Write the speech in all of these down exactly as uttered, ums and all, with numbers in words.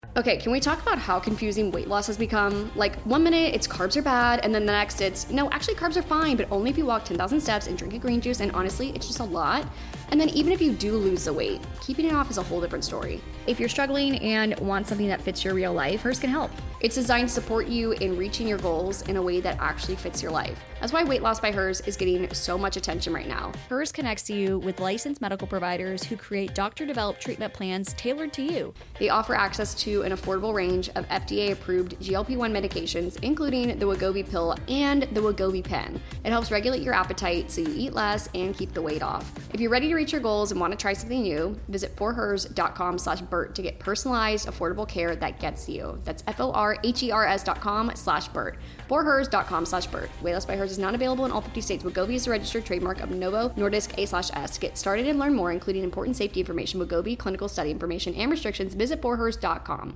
Okay, can we talk about how confusing weight loss has become? Like, one minute it's carbs are bad, and then the next it's, no, actually carbs are fine, but only if you walk ten thousand steps and drink a green juice, and honestly, it's just a lot. And then even if you do lose the weight, keeping it off is a whole different story. If you're struggling and want something that fits your real life, Hers can help. It's designed to support you in reaching your goals in a way that actually fits your life. That's why Weight Loss by Hers is getting so much attention right now. Hers connects you with licensed medical providers who create doctor-developed treatment plans tailored to you. They offer access to an affordable range of F D A-approved G L P one medications, including the Wegovy pill and the Wegovy pen. It helps regulate your appetite so you eat less and keep the weight off. If you're ready to reach your goals and want to try something new, visit forhers.com slash Bert to get personalized, affordable care that gets you. That's F-O-R-H-E-R-S dot com slash Bert. forhers.com slash Bert. Weight Loss by Hers is not available in all fifty states. Wegovy is a registered trademark of Novo Nordisk A slash S. To get started and learn more, including important safety information, Wegovy, clinical study information, and restrictions, visit forhers dot com.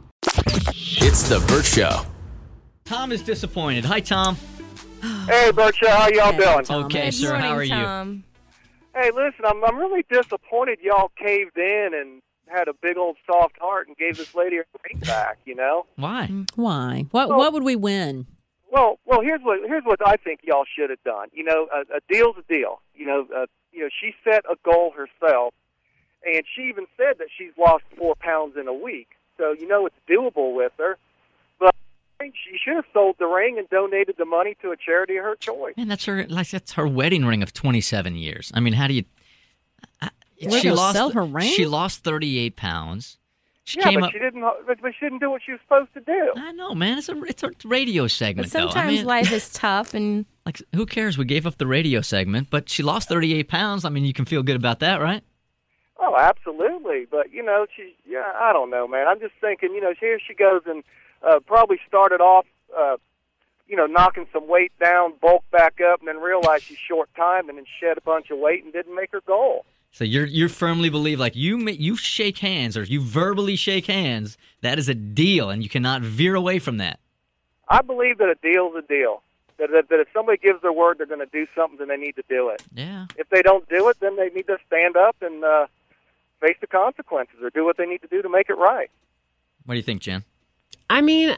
It's the Bert Show. Tom is disappointed. Hi, Tom. Hey, Bert Show. How y'all Hey, doing? Tom. Okay, Good sir. morning, How are you? Tom. Hey, listen, I'm I'm really disappointed y'all caved in and had a big old soft heart and gave this lady her ring back. You know? Why? Why? What Well- What would we win? Well, well, here's what here's what I think y'all should have done. You know, a, a deal's a deal. You know, uh, you know, she set a goal herself, and she even said that she's lost four pounds in a week. So you know it's doable with her. But I think she should have sold the ring and donated the money to a charity of her choice. Man, that's her. Like that's her wedding ring of twenty-seven years. I mean, how do you? Uh, We're gonna sell her ring? She lost thirty-eight pounds. She Yeah, came but up. she didn't. But but she didn't do what she was supposed to do. I know, man. It's a it's a radio segment. But sometimes though. I mean, life is tough, and like, who cares? We gave up the radio segment, but she lost thirty-eight pounds. I mean, you can feel good about that, right? Oh, absolutely. But, you know, she, yeah, I don't know, man. I'm just thinking, you know, here she goes and uh, probably started off, uh, you know, knocking some weight down, bulked back up, and then realized she's short time and then shed a bunch of weight and didn't make her goal. So you're you firmly believe, like, you ma- you shake hands or you verbally shake hands, that is a deal, and you cannot veer away from that. I believe that a deal's a deal. That, that, that if somebody gives their word they're going to do something, then they need to do it. Yeah. If they don't do it, then they need to stand up and uh, face the consequences or do what they need to do to make it right. What do you think, Jen? I mean,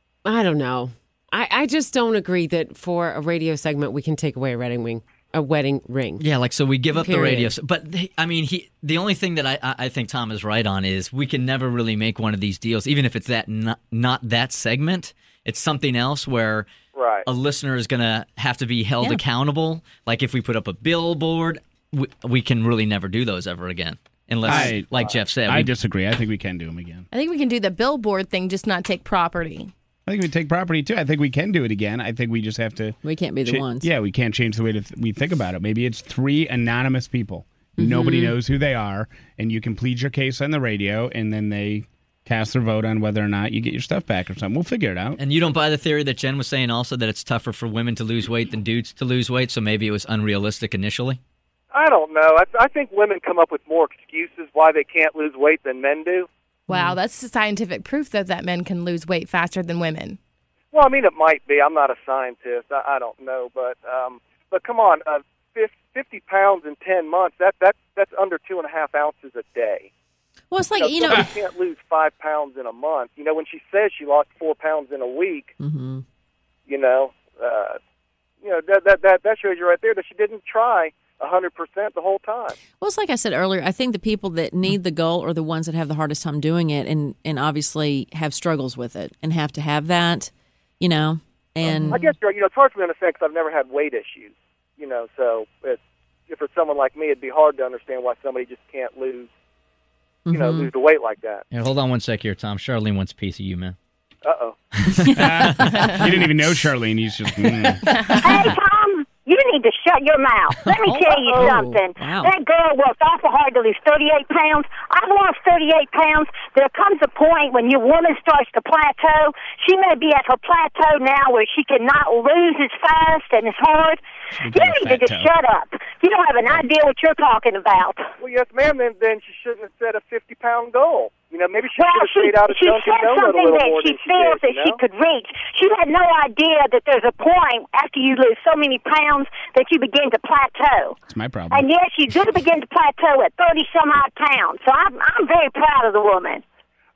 I don't know. I, I just don't agree that for a radio segment we can take away a wedding ring. A wedding ring. Yeah, like, so we give up Period. the radio. But, they, I mean, he the only thing that I, I think Tom is right on is we can never really make one of these deals, even if it's that not, not that segment. It's something else where Right. a listener is going to have to be held Yeah. accountable. Like, if we put up a billboard, we, we can really never do those ever again. Unless, I- like Jeff said, I we, disagree. I think we can do them again. I think we can do the billboard thing, just not take property. I think we take property too. I think we can do it again. I think we just have to. We can't be the cha- ones. Yeah, we can't change the way that th- we think about it. Maybe it's three anonymous people. Nobody knows who they are, and you can plead your case on the radio, and then they cast their vote on whether or not you get your stuff back or something. We'll figure it out. and you don't buy the theory that Jen was saying also that it's tougher for women to lose weight than dudes to lose weight, so maybe it was unrealistic initially? I don't know. I, I think women come up with more excuses why they can't lose weight than men do. Wow, that's the scientific proof that, that men can lose weight faster than women. Well, I mean, it might be. I'm not a scientist. I, I don't know, but um, but come on, uh, fifty pounds in ten months. That that that's under two and a half ounces a day. Well, it's like, So you know, somebody can't lose five pounds in a month. You know, when she says she lost four pounds in a week, Mhm. you know, uh, you know that that that that shows you right there that she didn't try a hundred percent the whole time. well, it's like I said earlier, I think the people that need the goal are the ones that have the hardest time doing it and, and obviously have struggles with it and have to have that, you know, and I guess you're, you know, it's hard for me to understand because I've never had weight issues. You know, so it, if for someone like me, it'd be hard to understand why somebody just can't lose, you know, lose the weight like that. Yeah, hold on one sec here, Tom. Charlene wants a piece of you, man. Uh oh. You didn't even know Charlene. He's just. Mm. Hey, Tom, you need to shut your mouth. Let me tell you Oh, something. wow. That girl worked awful hard to lose thirty-eight pounds. I've lost thirty-eight pounds. There comes a point when your woman starts to plateau. She may be at her plateau now where she cannot lose as fast and as hard. She You got a need to fat just toe. shut up. You don't have an idea what you're talking about. Well, yes, ma'am. Then then she shouldn't have set a fifty pound goal. You know, maybe she Well, should have she, stayed out of she Dunkin' said Donut a something little that more she than she feels did. that You she know? could reach. She had no idea that there's a point after you lose so many pounds that you begin to plateau. That's my problem. And yes, you do begin to plateau at thirty some odd pounds. So I'm I'm very proud of the woman.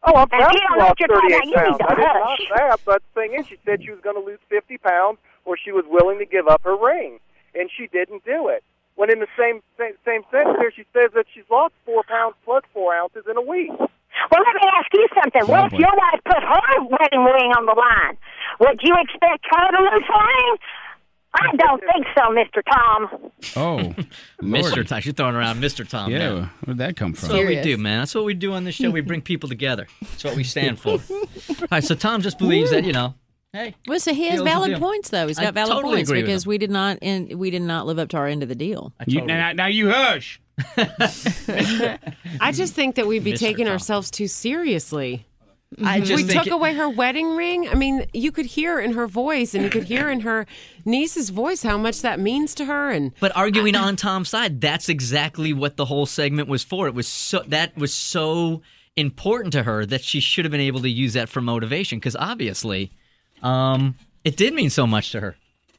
Oh, I'm And proud you she don't know lost what you're talking thirty-eight about. You pounds. need to I didn't hush. knock that, but the thing is, she said she was going to lose fifty pounds or she was willing to give up her ring, and she didn't do it. When in the same same, same sentence here, she says that she's lost four pounds plus four ounces in a week. Well, let me ask you something. What if your wife put her wedding ring on the line? Would you expect her to lose her ring? I don't think so, Mister Tom. Oh, Mister Lord. Tom. She's throwing around Mister Tom. Yeah, now. where'd that come from? That's what we Serious. do, man. That's what we do on this show. We bring people together. That's what we stand for. All right, so Tom just believes that, you know, hey. Well, so he has Deal's a valid deal. points, though. He's I got valid totally points agree with because him. we did not, and we did not live up to our end of the deal. I You, totally now, now you hush. I just think that we'd be Mister taking Tom. ourselves too seriously. I We just think took it- away her wedding ring. I mean, you could hear in her voice, and you could hear in her niece's voice how much that means to her. And But arguing on Tom's side, that's exactly what the whole segment was for. It was so that was so important to her that she should have been able to use that for motivation because obviously, um, it did mean so much to her.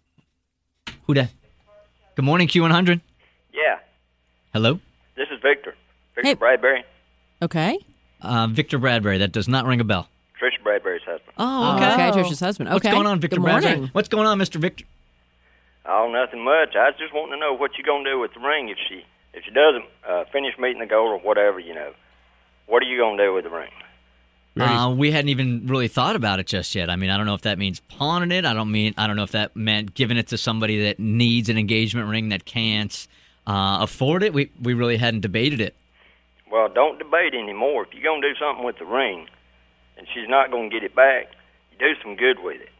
Who that? Good morning, Q one hundred. Yeah, Hello, this is Victor. Victor Hey. Bradbury, Okay. uh, Victor Bradbury. That does not ring a bell. Trisha Bradbury's husband. Oh, Okay. okay. Trisha's husband. Okay. What's going on, Victor Good Bradbury? morning. What's going on, Mister Victor? Oh, nothing much. I was just wanting to know what you gonna do with the ring if she if she doesn't uh, finish meeting the goal or whatever. You know, what are you gonna do with the ring? Uh, we hadn't even really thought about it just yet. I mean, I don't know if that means pawning it. I don't mean. I don't know if that meant giving it to somebody that needs an engagement ring that can't uh, afford it. We we really hadn't debated it. Well, don't debate anymore. If you're gonna do something with the ring, and she's not gonna get it back, you do some good with it.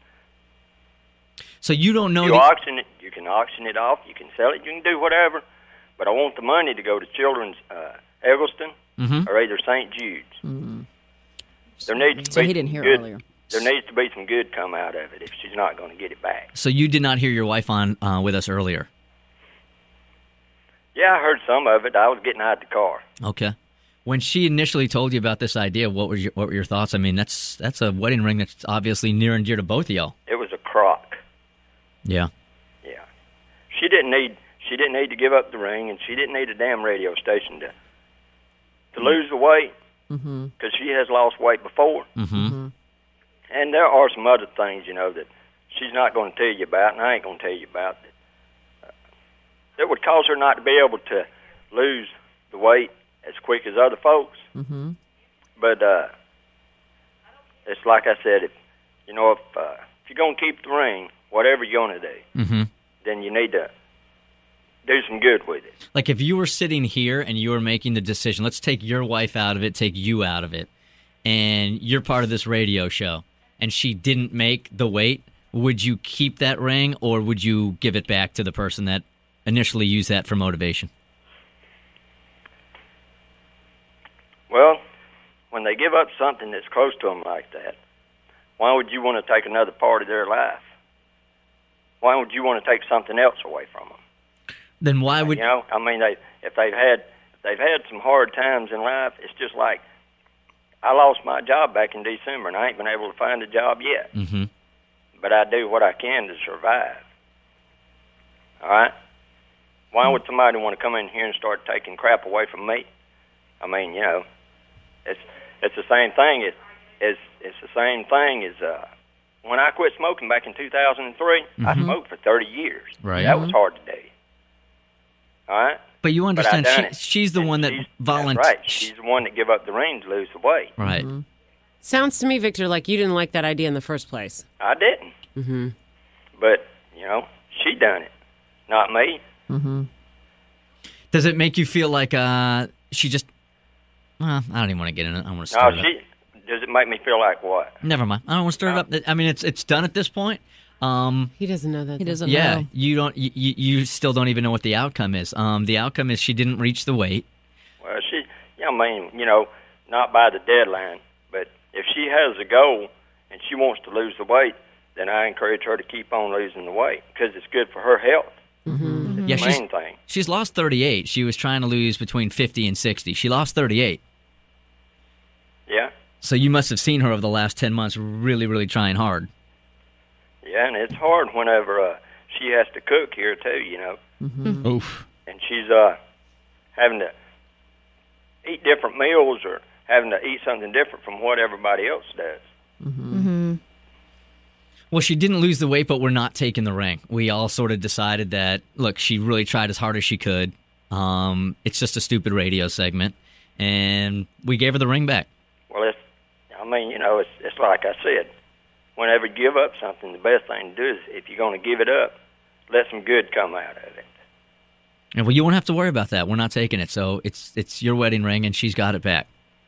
So you don't know. You the- auction it. You can auction it off. You can sell it. You can do whatever. But I want the money to go to Children's uh, Eggleston Mhm. or either Saint Jude's. Mm-hmm. There needs to So be he didn't hear good, earlier. There needs to be some good come out of it if she's not going to get it back. So you did not hear your wife on uh, with us earlier. Yeah, I heard some of it. I was getting out of the car. Okay. When she initially told you about this idea, what were your what were your thoughts? I mean, that's that's a wedding ring that's obviously near and dear to both of y'all. It was a crock. Yeah. Yeah, she didn't need she didn't need to give up the ring, and she didn't need a damn radio station to to lose the weight Mm-hmm. because she has lost weight before. Mm-hmm. And there are some other things, you know, that she's not going to tell you about, and I ain't going to tell you about that. Uh, that would cause her not to be able to lose the weight as quick as other folks. Mm-hmm. But uh, it's like I said, if you know, if uh, if you're going to keep the ring, whatever you're going to do, Mm-hmm. then you need to do some good with it. Like if you were sitting here and you were making the decision, let's take your wife out of it, take you out of it, and you're part of this radio show, and she didn't make the weight, would you keep that ring or would you give it back to the person that initially used that for motivation? Well, when they give up something that's close to them like that, why would you want to take another part of their life? Why would you want to take something else away from them? Then why would You know, I mean, they if they've had if they've had some hard times in life, it's just like I lost my job back in December, and I ain't been able to find a job yet. Mm-hmm. But I do what I can to survive. All right? Why would somebody want to come in here and start taking crap away from me? I mean, you know, it's it's the same thing. It's it's, it's the same thing as uh, when I quit smoking back in two thousand three. I Mhm. smoked for thirty years. Right. That was hard to do. All right? But you But I understand done she, it. she's the And one that she's- volunteered. That's right. She's the one that give up the ring to lose the weight. Right. Sounds to me, Victor, like you didn't like that idea in the first place. I didn't. Mm-hmm. But, you know, she done it, not me. Mm-hmm. Does it make you feel like uh, she just? Well, I don't even want to get in it. I want to No, start it up. she. Does it make me feel like what? Never mind. I don't want to stir it up. I mean, it's it's done at this point. Um, He doesn't know that. He doesn't yeah, know. you don't. You, you you still don't even know what the outcome is. Um, the outcome is she didn't reach the weight. Well, she. Yeah, I mean, you know, not by the deadline, but if she has a goal and she wants to lose the weight, then I encourage her to keep on losing the weight because it's good for her health. Mm-hmm. Yeah, the she's main thing. she's lost thirty-eight. She was trying to lose between fifty and sixty. She lost thirty-eight. Yeah, So you must have seen her over the last ten months, really, really trying hard. yeah, and it's hard whenever uh, she has to cook here too, you know, Oof. and she's uh having to eat different meals or having to eat something different from what everybody else does. Mm-hmm. Mm-hmm. Well, she didn't lose the weight, but we're not taking the ring. We all sort of decided that, look, she really tried as hard as she could. Um, it's just a stupid radio segment, and we gave her the ring back. Well, it's, I mean, you know, it's, it's like I said, whenever you give up something, the best thing to do is, if you're going to give it up, let some good come out of it. And well, you won't have to worry about that. We're not taking it, so it's it's your wedding ring, and she's got it back.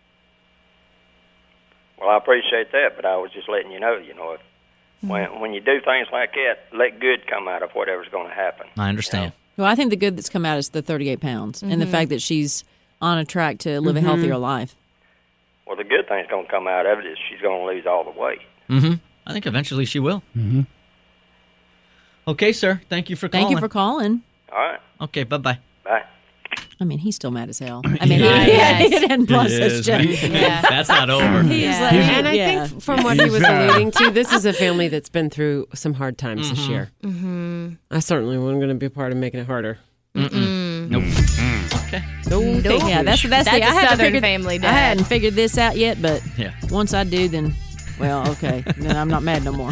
Well, I appreciate that, but I was just letting you know, you know, if, when when you do things like that, let good come out of whatever's going to happen. I understand. You know? Well, I think the good that's come out is the thirty-eight pounds and the Mhm. fact that she's on a track to live Mm-hmm. a healthier life. Well, the good thing's going to come out of it is she's going to lose all the weight. Mm-hmm. I think eventually she will. Mm-hmm. Okay, sir. Thank you for calling. Thank you for calling. All right. Okay, bye-bye. Bye. I mean, he's still mad as hell. I mean, Yeah, he, yes. he didn't plus He his is, check. man. Yeah. That's not over. He's Yeah. like, And I yeah. think from what he was He's, uh, alluding to, this is a family that's been through some hard times this Mm-hmm. year. Mm-hmm. I certainly wasn't going to be a part of making it harder. Nope. Okay. No, thank yeah, you. that's the best That's thing. a I haven't Southern figured, family, I Dad. hadn't figured this out yet, but Yeah. once I do, then, well, okay, then I'm not mad no more.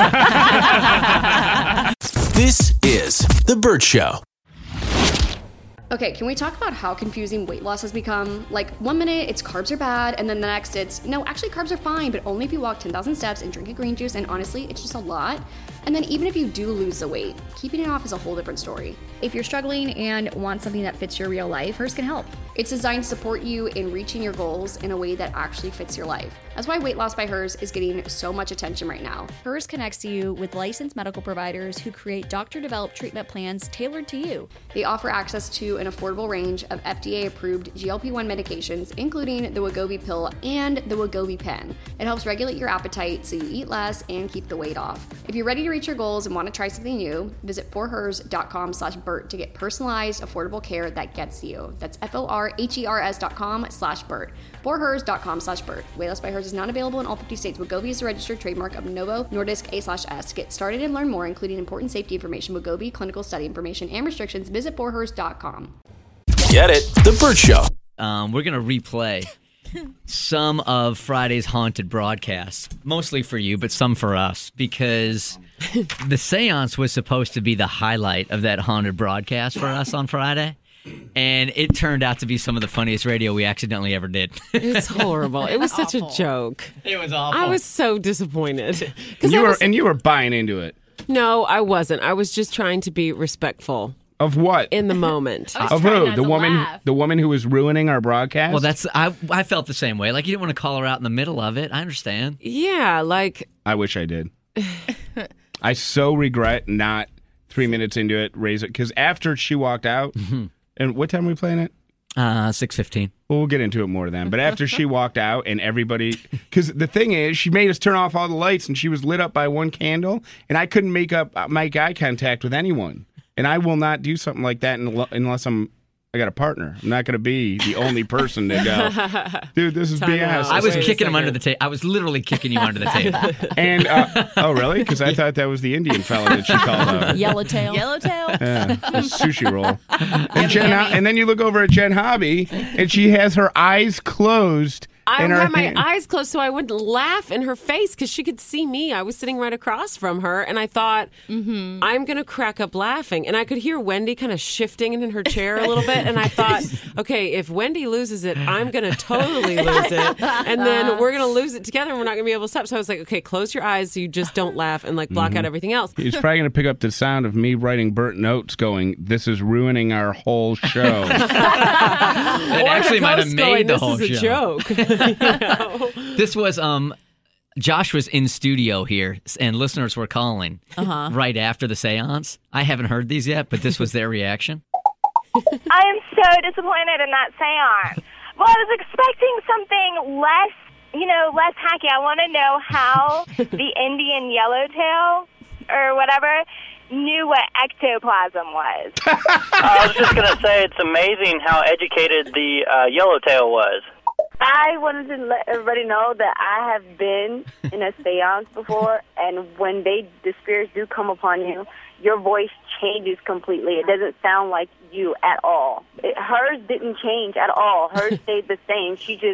This is The Burt Show. Okay, can we talk about how confusing weight loss has become? Like, one minute it's carbs are bad, and then the next it's, no, actually carbs are fine, but only if you walk ten thousand steps and drink a green juice, and honestly, it's just a lot. And then even if you do lose the weight, keeping it off is a whole different story. If you're struggling and want something that fits your real life, hers can help. It's designed to support you in reaching your goals in a way that actually fits your life. That's why Weight Loss by Hers is getting so much attention right now. Hers connects you with licensed medical providers who create doctor-developed treatment plans tailored to you. They offer access to an affordable range of F D A-approved G L P one medications, including the Wegovy pill and the Wegovy pen. It helps regulate your appetite so you eat less and keep the weight off. If you're ready to reach your goals and want to try something new, visit forhers.com slash Burt to get personalized, affordable care that gets you. That's F-O-R-H-E-R-S dot com slash Burt. forhers.com slash Burt. Weight Loss by Hers is not available in all fifty states. Wegovy is a registered trademark of Novo Nordisk A slash S. Get started and learn more, including important safety information, Wegovy, clinical study information, and restrictions. Visit forhers dot com. Get it? The Burt Show. Um, we're going to replay some of Friday's haunted broadcasts, mostly for you, but some for us, because the seance was supposed to be the highlight of that haunted broadcast for us on Friday. And it turned out to be some of the funniest radio we accidentally ever did. It's horrible. It was such a joke. It was awful. I was so disappointed. And you I were was- and you were buying into it. No, I wasn't. I was just trying to be respectful Of what? in the moment. Of trying who? not The to woman laugh. the woman who was ruining our broadcast? Well, that's I. I felt the same way. Like you didn't want to call her out in the middle of it. I understand. Yeah, like I wish I did. I so regret not three minutes into it, raise it. Because after she walked out, and what time are we playing it? Uh, six fifteen. Well, we'll get into it more then. But after she walked out and everybody, because the thing is, she made us turn off all the lights and she was lit up by one candle, and I couldn't make up make eye contact with anyone. And I will not do something like that unless I'm. I got a partner. I'm not going to be the only person to go, dude, this is Time B S. out. I was Wait a kicking him under second. the table. I was literally kicking you under the table. And, uh, oh, really? Because I thought that was the Indian fella that she called out. Yellowtail. Yellowtail. Yeah, the sushi roll. And, Jen, and then you look over at Jen Hobby, and she has her eyes closed. I and her had my hand- eyes closed so I wouldn't laugh in her face because she could see me. I was sitting right across from her, and I thought, Mm-hmm. I'm going to crack up laughing. And I could hear Wendy kind of shifting in her chair a little bit, and I thought, okay, if Wendy loses it, I'm going to totally lose it. And then we're going to lose it together, and we're not going to be able to stop. So I was like, okay, close your eyes so you just don't laugh and like block out everything else. He's probably going to pick up the sound of me writing Burt notes going, this is ruining our whole show. It actually might have Ghost made going, the this whole is a show. joke. You know? This was um, Josh was in studio here, and listeners were calling Uh-huh. right after the seance. I haven't heard these yet, but this was their reaction. I am so disappointed in that seance. Well, I was expecting something less, you know, less hacky. I want to know how the Indian yellowtail or whatever knew what ectoplasm was. I was just going to say it's amazing how educated the uh, yellowtail was. I wanted to let everybody know that I have been in a seance before, and when they the spirits do come upon you, your voice changes completely. It doesn't sound like you at all. It, hers didn't change at all. Hers stayed the same. She just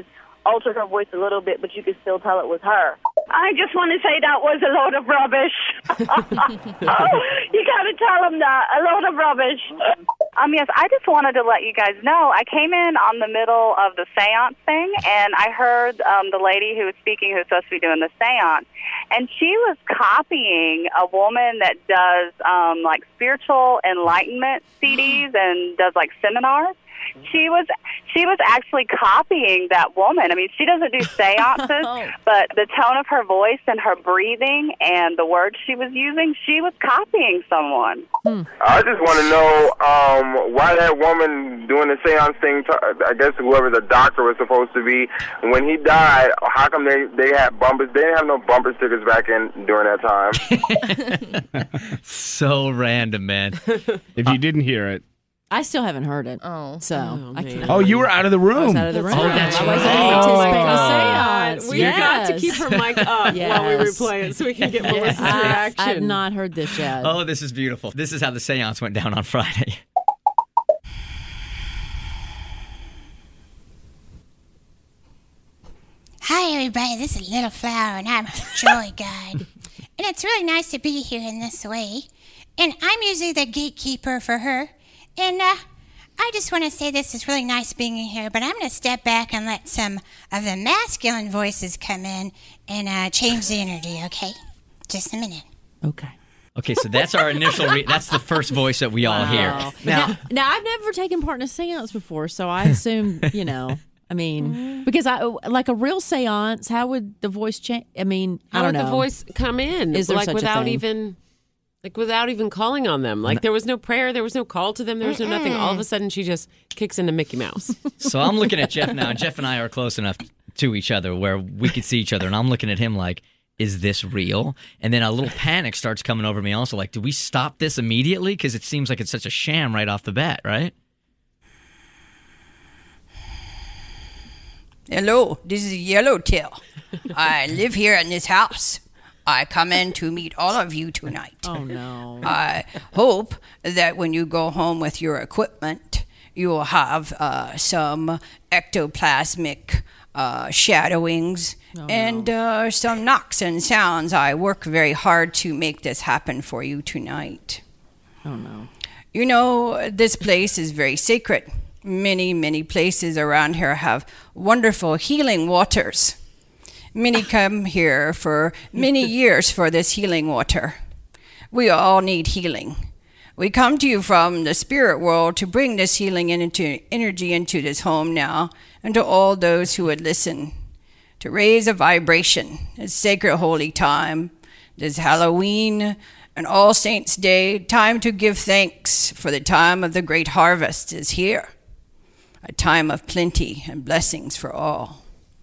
altered her voice a little bit, but you could still tell it was her. I just want to say that was a load of rubbish. You got to tell them that. A load of rubbish. Um, yes, I just wanted to let you guys know, I came in on the middle of the seance thing, and I heard um, the lady who was speaking who was supposed to be doing the seance, and she was copying a woman that does, um, like, spiritual enlightenment C Ds and does, like, seminars. She was she was actually copying that woman. I mean, she doesn't do seances, but the tone of her voice and her breathing and the words she was using, she was copying someone. Hmm. I just want to know um, why that woman doing the seance thing, I guess whoever the doctor was supposed to be, when he died, how come they, they had bumpers? They didn't have no bumper stickers back in during that time. So random, man. If you didn't hear it. I still haven't heard it. Oh. So Oh, I man. can't. Oh, you were out of the room. I was out of the room. Oh, that's I wasn't right. anticipating Oh, the God. seance. We yes. got to keep her mic up while we Yes. replay it so we can get Yes. Melissa's I, reaction. I have not heard this yet. Oh, this is beautiful. This is how the seance went down on Friday. Hi, everybody. This is Little Flower, and I'm a Joy Guide. And it's really nice to be here in this way. And I'm usually the gatekeeper for her. And uh, I just want to say this is really nice being in here, but I'm going to step back and let some of the masculine voices come in and uh, change the energy, okay? Just a minute. Okay. Okay, so that's our initial. Re- that's the first voice that we all Wow. hear. Now, Now, now, I've never taken part in a seance before, so I assume, you know, I mean, because I like a real seance, how would the voice change? I mean, I How don't would know. the voice come in? Is there like such a without thing? even like without even calling on them? Like there was no prayer, there was no call to them, there was no nothing. All of a sudden she just kicks into Mickey Mouse. so I'm looking at Jeff now, and Jeff and I are close enough to each other where we could see each other, and I'm looking at him like, is this real? And then a little panic starts coming over me also, like, do we stop this immediately? Because it seems like it's such a sham right off the bat, right? Hello, this is Yellowtail. I live here in this house. I come in to meet all of you tonight. Oh, no. I hope that when you go home with your equipment, you will have uh, some ectoplasmic uh, shadowings Oh, and uh, some knocks and sounds. I work very hard to make this happen for you tonight. Oh, no. You know, this place is very sacred. Many, many places around here have wonderful healing waters. Many come here for many years for this healing water. We all need healing. We come to you from the spirit world to bring this healing into energy into this home now, and to all those who would listen, to raise a vibration. It's sacred holy time. This Halloween and All Saints' Day, time to give thanks, for the time of the great harvest is here. A time of plenty and blessings for all.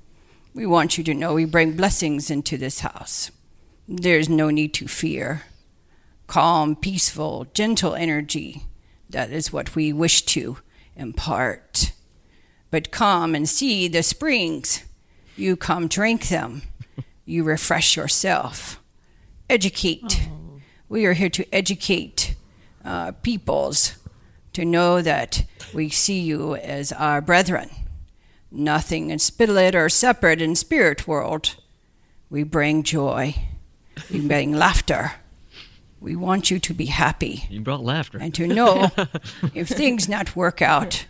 We want you to know we bring blessings into this house. There's no need to fear. Calm, peaceful, gentle energy. That is what we wish to impart. But come and see the springs. You come drink them. You refresh yourself. Educate. Oh. We are here to educate uh, peoples to know that we see you as our brethren. Nothing is split or separate in spirit world. We bring joy. We bring laughter. We want you to be happy. You brought laughter. And to know if things not work out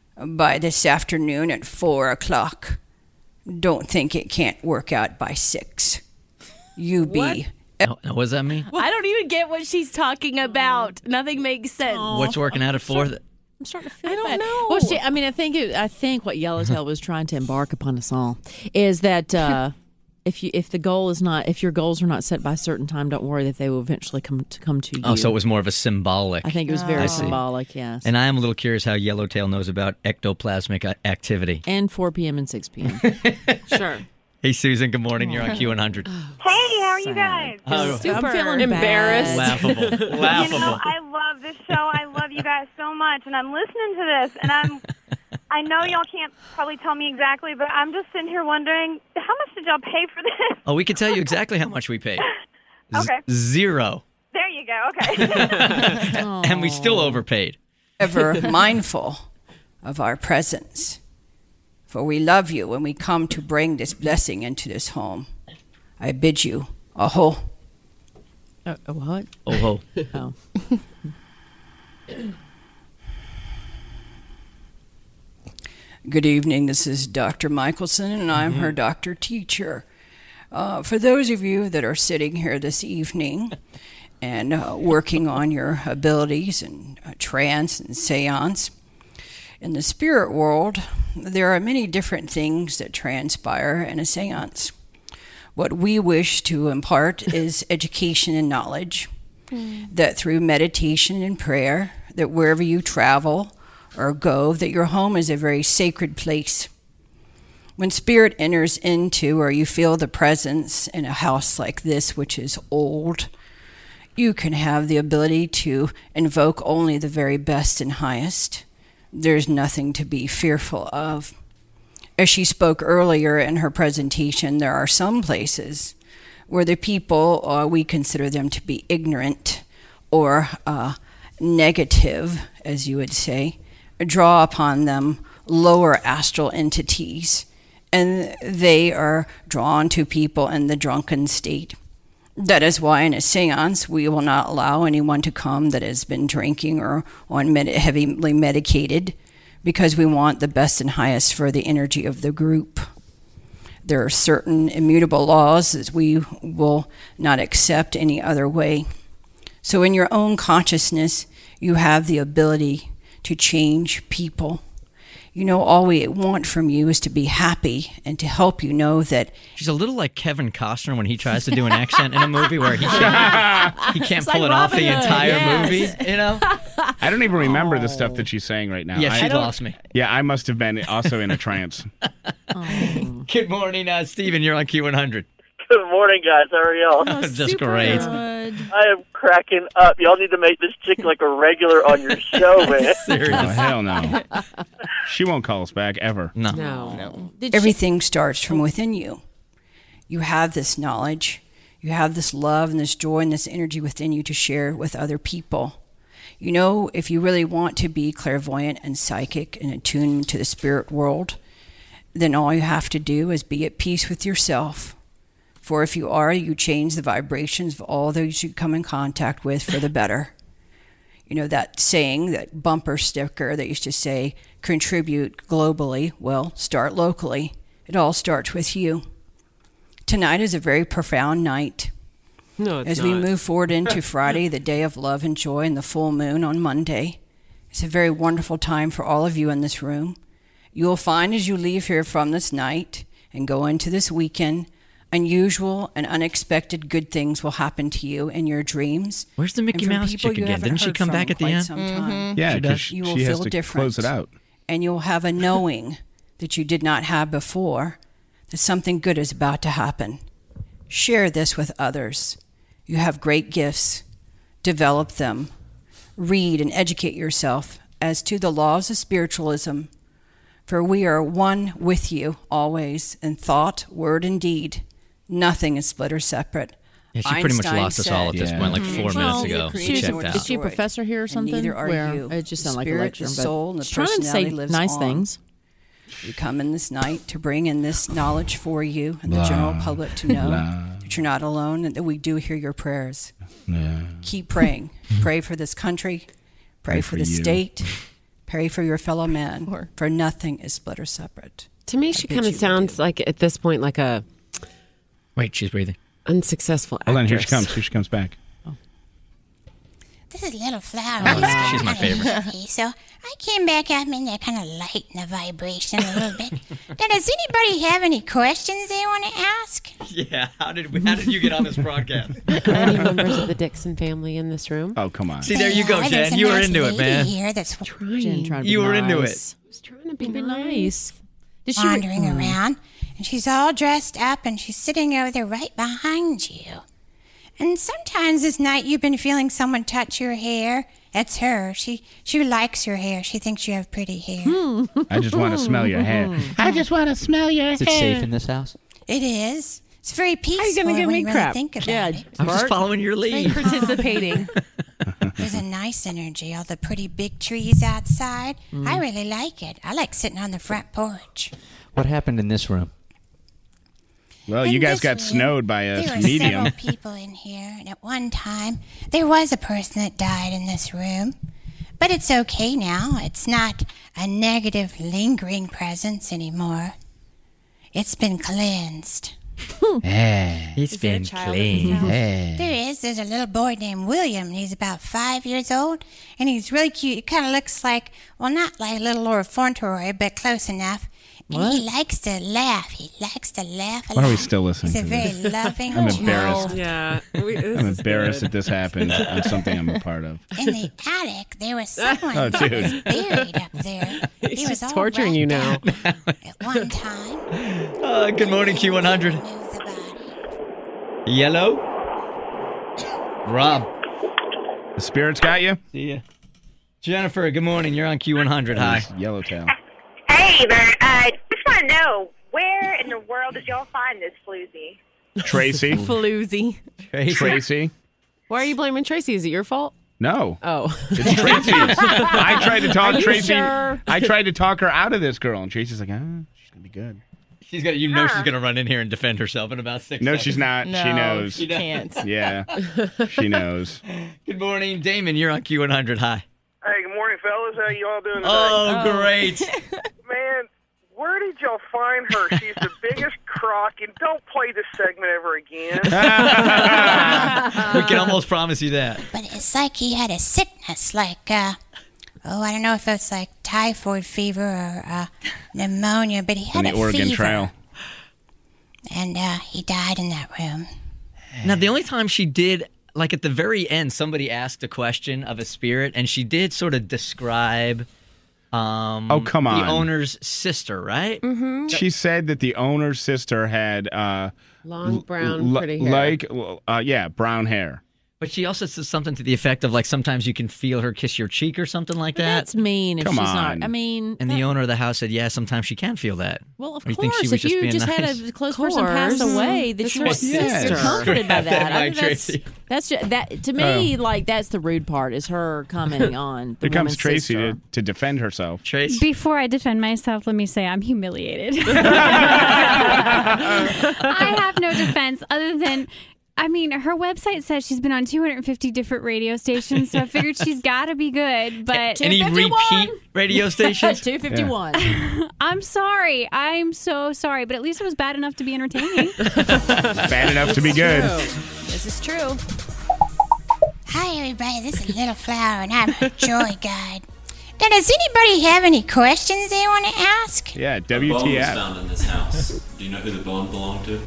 by this afternoon at four o'clock, don't think it can't work out by six. You be... What, what does that mean? I don't even get what she's talking about. Nothing makes sense. What's working out at four? I'm starting to feel I don't bad. know. Well, she, I mean, I think it, I think what Yellowtail was trying to embark upon us all is that uh, if you if the goal is not if your goals are not set by a certain time, don't worry that they will eventually come to come to you. Oh, so it was more of a symbolic. I think it was very oh. symbolic. Yes. And I am a little curious how Yellowtail knows about ectoplasmic activity. And four p.m. and six p.m. Sure. Hey, Susan. Good morning. You're on Q one hundred. Hey, how are you guys? Oh, Super I'm feeling embarrassed. Laughable. Laughable. You know, I love this show. I love you guys so much, and I'm listening to this, and I'm. I know y'all can't probably tell me exactly, but I'm just sitting here wondering, how much did y'all pay for this? Oh, we can tell you exactly how much we paid. Z- Okay. Zero. There you go. Okay. And we still overpaid. Ever mindful of our presence. for we love you and we come to bring this blessing into this home. I bid you aho. Uh, what? Oh ho. Oh. Good evening. This is Doctor Michelson, and I'm her doctor teacher. Uh, for those of you that are sitting here this evening and uh, working on your abilities in uh, trance and seance, in the spirit world, there are many different things that transpire in a seance. What we wish to impart is education and knowledge, mm. that through meditation and prayer, that wherever you travel or go, that your home is a very sacred place. When spirit enters into, or you feel the presence in a house like this, which is old, you can have the ability to invoke only the very best and highest. There's nothing to be fearful of. As she spoke earlier in her presentation, there are some places where the people, uh, we consider them to be ignorant or uh, negative, as you would say, draw upon them lower astral entities, and they are drawn to people in the drunken state. That is why in a seance we will not allow anyone to come that has been drinking or on med- heavily medicated, because we want the best and highest for the energy of the group. There are certain immutable laws that we will not accept any other way. So in your own consciousness, you have the ability to change people. You know, all we want from you is to be happy and to help you know that... She's a little like Kevin Costner when he tries to do an accent in a movie where he can't, he can't It's pull like it off the Robin Hood, entire yes. movie, you know? I don't even remember the stuff that she's saying right now. Yeah, she I, lost me. Yeah, I must have been also in a trance. Good morning, uh, Steven. You're on Q one hundred. Good morning, guys. How are y'all? Oh, Just great. I am cracking up. Y'all need to make this chick like a regular on your show, man. Oh, hell no. She won't call us back ever. No. No. Did Everything starts from within you. You have this knowledge. You have this love and this joy and this energy within you to share with other people. You know, if you really want to be clairvoyant and psychic and attuned to the spirit world, then all you have to do is be at peace with yourself. For if you are, you change the vibrations of all those you come in contact with for the better. You know, that saying, that bumper sticker that used to say, contribute globally, well, start locally. It all starts with you. Tonight is a very profound night. No, it's As not. we move forward into Friday, the day of love and joy, and the full moon on Monday, it's a very wonderful time for all of you in this room. You will find as you leave here from this night and go into this weekend, unusual and unexpected good things will happen to you in your dreams. Where's the Mickey And from Mouse people chick you again? haven't Didn't she heard come from back in at the quite end? some time. Yeah, She because does. she, You will she has feel to different. close it out. And you'll have a knowing that you did not have before, that something good is about to happen. Share this with others. You have great gifts. Develop them. Read and educate yourself as to the laws of spiritualism. For we are one with you always in thought, word, and deed. Nothing is split or separate. Yeah, she pretty much Einstein lost us all at this said, point, like four Well, minutes ago. She She was, checked out. is she a professor here or And something? neither are Where you. It just The sounded like a spirit, lecture. the but soul, and the she's trying to say personality lives nice on. things. You come in this night to bring in this knowledge for you and the general Blah. public to know Blah. that you're not alone and that we do hear your prayers. Yeah. Keep praying. Pray for this country. Pray, Pray for, for the you. state. Pray for your fellow man. For nothing is split or separate. To me, I she bet kind you of would sounds do. like, at this point, like a Wait, she's breathing. unsuccessful actress. Hold on, here she comes. Here she comes back. This is Little Flower. Oh, He's that's- she's my kinda favorite. heavy, so I came back up in there, kind of lighten the vibration a little bit. Now, does anybody have any questions they want to ask? Yeah, how did we, how did you get on this broadcast? Any members of the Dixon family in this room? Oh, come on. See, there you go, Yeah, there's Jen. a You were nice into it, lady man. Here that's Jen trying to be You were nice. into it. I was trying to be, Be nice. nice. Did she wandering Mm. around, and she's all dressed up, and she's sitting over there right behind you. And sometimes this night you've been feeling someone touch your hair. It's her. She she likes your hair. She thinks you have pretty hair. I just want to smell your hair. I just want to smell your Is it safe in this house? It is. It's very peaceful How you gonna give when me you crap? really think about Yeah, it. I was just Bart, following your lead. participating. There's There's a nice energy, all the pretty big trees outside. Mm. I really like it. I like sitting on the front porch. What happened in this room? Well, In you guys this got room, snowed by a there were medium. several people in here, and at one time, there was a person that died in this room. But it's okay now. It's not a negative, lingering presence anymore. It's been cleansed. It's Is there a been child in clean. this house? There is. There's a little boy named William, and he's about five years old, and he's really cute. He kind of looks like, well, not like little Lord Fauntleroy, but close enough. And What? he likes to laugh. He likes to laugh a Why are we lot. still listening He's a to very this? loving I'm child. embarrassed. Yeah. We, this I'm is embarrassed good. that this happened on something I'm a part of. In the attic, there was someone Oh, that was dude. buried up there. He's he was just all torturing you now. at one time. Uh, good morning, Q one hundred. Yellow. Rob. The spirits got you? See ya. Jennifer, good morning. You're on Q one hundred. Hi. Yellowtail. Hey there. I uh, just want to know, where in the world did y'all find this floozy? Tracy. Floozy. Tracy. Tracy. Why are you blaming Tracy? Is it your fault? No. Oh. It's Tracy's. I tried to talk Are you Tracy. sure? I tried to talk her out of this girl, and Tracy's like, ah, she's going to be good. She's gonna, you know, she's gonna run in here and defend herself in about six. No, seconds. she's not. She No, knows. she can't. Yeah, she knows. Good morning, Damon. You're on Q one hundred. Hi. Hey, good morning, fellas. How you all doing today? Oh, great. Man, where did y'all find her? She's the biggest crock, and don't play this segment ever again. We can almost promise you that. But it's like he had a sickness, like, uh, oh, I don't know if it's like typhoid fever or uh, pneumonia, but he On had the a Oregon fever. Trail. And uh, he died in that room. Now, the only time she did, like at the very end, somebody asked a question of a spirit, and she did sort of describe. Um, Oh, come on. The owner's sister, right? Mm-hmm. She said that the owner's sister had uh, Long, brown, l- pretty hair. like, uh, yeah, brown hair. But she also says something to the effect of like sometimes you can feel her kiss your cheek or something like that. That's mean if Come she's on. not. I mean, And that- the owner of the house said, "Yeah, sometimes she can feel that." well, of Or you course, think she was if just you being just nice? had a close person pass course. away, that It's you her want sister. you're comforted by Grab that that. I mic, think that's, Tracy. that's just, that to me, like that's the rude part is her commenting on the Here comes woman's Tracy sister. to, to defend herself. Tracy. Before I defend myself, let me say I'm humiliated. I have no defense other than, I mean, her website says she's been on two hundred fifty different radio stations, so I figured she's got to be good. But Any repeat radio stations? two fifty-one. I'm sorry. I'm so sorry, but at least it was bad enough to be entertaining. Bad enough to be good. This is true. Hi, everybody. This is Little Flower, and I'm a joy guide. Now, does anybody have any questions they want to ask? Yeah, A bone W was T F. found in this house. Do you know who the bone belonged to?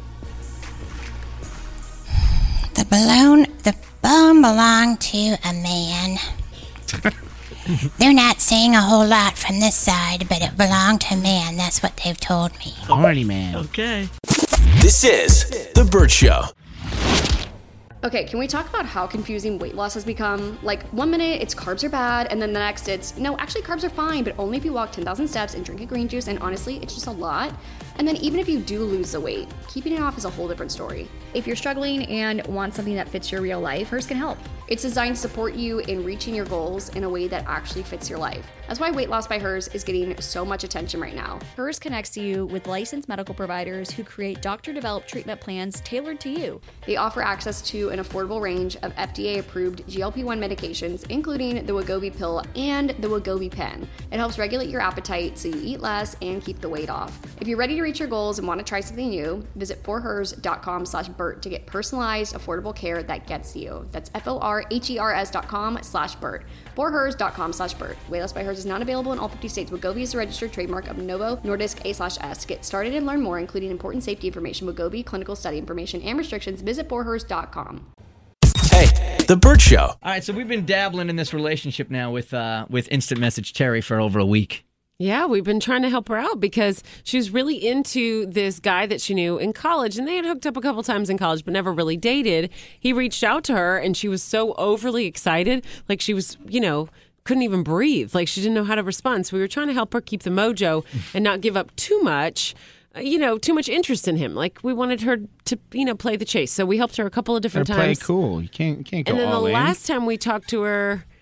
The balloon, the bone belonged to a man. They're not saying a whole lot from this side, but it belonged to a man. That's what they've told me. Alrighty, man. Okay. This is The Burt Show. Okay, can we talk about how confusing weight loss has become? Like, one minute it's carbs are bad, and then the next it's, no, actually carbs are fine, but only if you walk ten thousand steps and drink a green juice, and honestly, it's just a lot. And then even if you do lose the weight, keeping it off is a whole different story. If you're struggling and want something that fits your real life, Hers can help. It's designed to support you in reaching your goals in a way that actually fits your life. That's why Weight Loss by Hers is getting so much attention right now. Hers connects you with licensed medical providers who create doctor-developed treatment plans tailored to you. They offer access to an affordable range of F D A-approved G L P one medications, including the Wegovy pill and the Wegovy pen. It helps regulate your appetite so you eat less and keep the weight off. If you're ready to reach your goals and want to try something new, visit forhers.com slash Burt to get personalized, affordable care that gets you. That's F-O-R-H-E-R-S dot com slash Burt. forhers.com slash Burt. Weight Loss by Hers is not available in all fifty states. Wegovy is a registered trademark of Novo Nordisk A slash S. Get started and learn more, including important safety information, Wegovy, clinical study information, and restrictions. Visit forhers dot com. Hey, The Burt Show. All right, so we've been dabbling in this relationship now with uh, with Instant Message Terry for over a week. Yeah, we've been trying to help her out because she was really into this guy that she knew in college, and they had hooked up a couple times in college, but never really dated. He reached out to her, and she was so overly excited, like she was, you know, couldn't even breathe, like she didn't know how to respond. So we were trying to help her keep the mojo and not give up too much, uh, you know, too much interest in him. Like we wanted her to, you know, play the chase. So we helped her a couple of different Gotta play times. cool. You can't, you can't go And then the all in. last time we talked to her,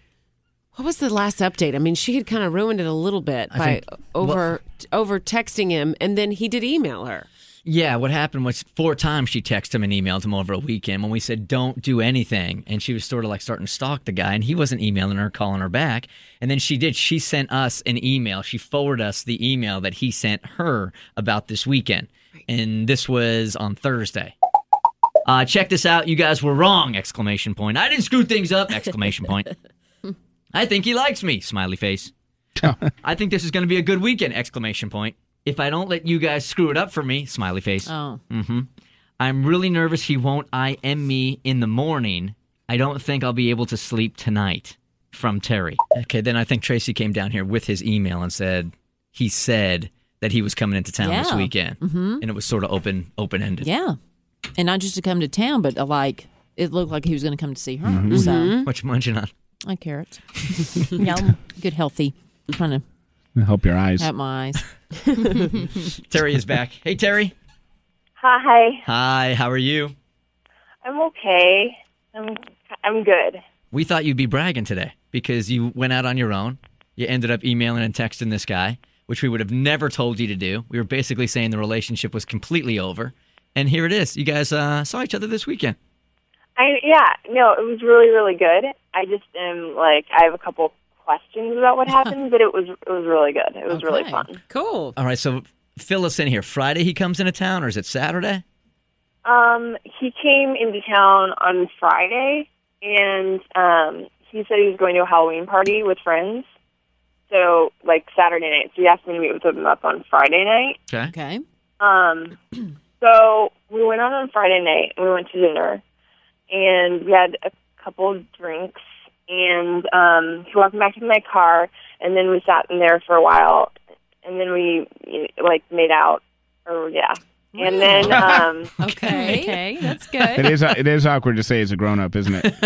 What was the last update? I mean, she had kind of ruined it a little bit I by think- over over texting him, and then he did email her. Yeah, what happened was four times she texted him and emailed him over a weekend when we said don't do anything. And she was sort of like starting to stalk the guy, and he wasn't emailing her, calling her back. And then she did. She sent us an email. She forwarded us the email that he sent her about this weekend. And this was on Thursday. Uh, check this out. You guys were wrong, exclamation point. I didn't screw things up, exclamation point. I think he likes me, smiley face. I think this is going to be a good weekend, exclamation point. If I don't let you guys screw it up for me, smiley face. Oh. Mm-hmm. I'm really nervous he won't I M me in the morning. I don't think I'll be able to sleep tonight. From Terry. Okay, then I think Tracy came down here with his email and said he said that he was coming into town this Yeah. weekend. Mhm. And it was sort of open, open-ended. Yeah. And not just to come to town, but uh, like it looked like he was going to come to see her. Mhm. So What you munching on? I carrots. Yum. Good, healthy. I'm trying to Help your eyes. help my eyes. Terry is back. Hey, Terry. Hi. Hi, how are you? I'm okay. I'm I'm good. We thought you'd be bragging today because you went out on your own. You ended up emailing and texting this guy, which we would have never told you to do. We were basically saying the relationship was completely over. And here it is. You guys uh, saw each other this weekend. I yeah, no, it was really really good. I just am like I have a couple questions about what happened, but it was it was really good. It was really fun. Cool. All right, so fill us in here. Friday he comes into town, or is it Saturday? Um, he came into town on Friday, and um, he said he was going to a Halloween party with friends. So like Saturday night. So he asked me to meet with him up on Friday night. Okay. Okay. Um, so we went out on Friday night and we went to dinner and we had a couple of drinks and, um, he walked back to my car and then we sat in there for a while and then we like made out or yeah. And then, um, okay. Okay, that's It good. is. It is awkward to say as a grown up, isn't it?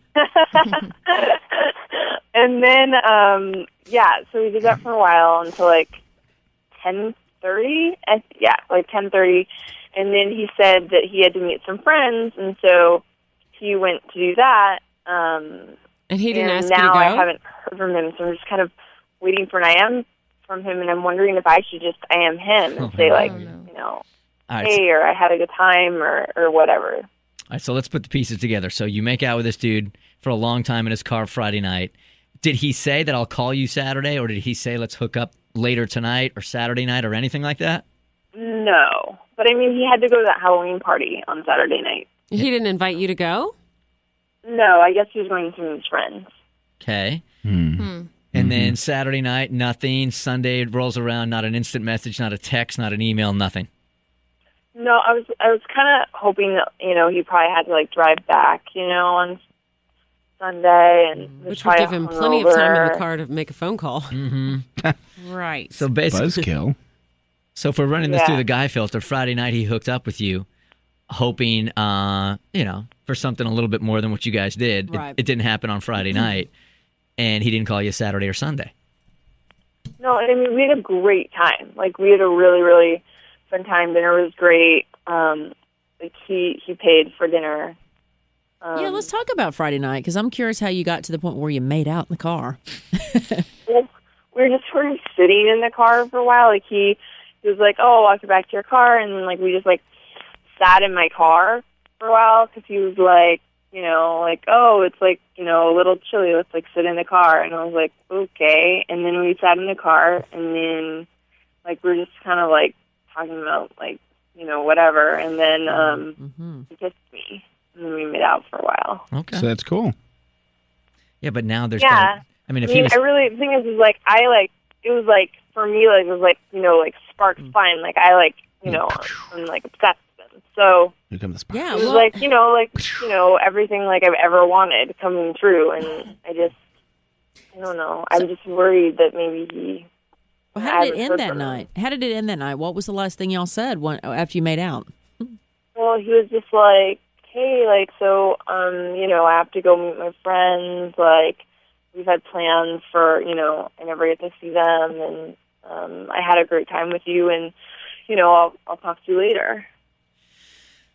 and then, um, yeah, so we did that for a while until like ten thirty. Yeah, like ten thirty. And then he said that he had to meet some friends, and so he went to do that. Um, and he didn't and ask you to now I go? haven't heard from him, so I'm just kind of waiting for an I am from him, and I'm wondering if I should just I am him and Oh, say, no. like, Oh, you know, All right, hey, or I had a good time, or, or whatever. All right, so let's put the pieces together. So you make out with this dude for a long time in his car Friday night. Did he say that I'll call you Saturday, or did he say let's hook up later tonight or Saturday night or anything like that? No. But, I mean, he had to go to that Halloween party on Saturday night. He didn't invite you to go? No, I guess he was going to meet his friends. Okay. Hmm. And then Saturday night, nothing. Sunday it rolls around, not an instant message, not a text, not an email, nothing. No, I was I was kind of hoping that, you know, he probably had to, like, drive back, you know, on Sunday. and was Which would probably give him plenty of time in the hungover. car to make a phone call. Mm-hmm. Right. So basically, Buzzkill. So if we're running this Yeah. through the guy filter, Friday night he hooked up with you, hoping, uh, you know, for something a little bit more than what you guys did. It- Right. It, didn't happen on Friday night, and he didn't call you Saturday or Sunday. No, I mean, we had a great time. Like, we had a really, really fun time. Dinner was great. Um, like, he, he paid for dinner. Um, Yeah, let's talk about Friday night because I'm curious how you got to the point where you made out in the car. well, we were just sort of sitting in the car for a while. Like, he, he was like, oh, I'll walk you back to your car. And then, like, we just, like, sat in my car for a while because he was like, you know, like, oh, it's, like, you know, a little chilly. Let's, like, sit in the car. And I was like, okay. And then we sat in the car. And then, like, we were just kind of, like, talking about, like, you know, whatever. And then um, he kissed me. And then we made out for a while. Okay. So that's cool. Yeah, but now there's. Yeah. gotta- I mean, if I he mean, was. I really, the thing is, is, like, I, like, it was, like, for me, like, it was, like, you know, like, sparks flying. Like, I, like, you know, I'm, like, obsessed with them. So Here come the spark. Yeah, it was, well- like, you know, like, you know, everything, like, I've ever wanted coming true. And I just, I don't know. I'm just worried that maybe he... Well, how did I it haven't end heard that from him. night? How did it end that night? What was the last thing y'all said when, after you made out? Well, he was just like, hey, like, so, um, you know, I have to go meet my friends. Like, we've had plans for, you know, I never get to see them. And um, I had a great time with you. And, you know, I'll, I'll talk to you later.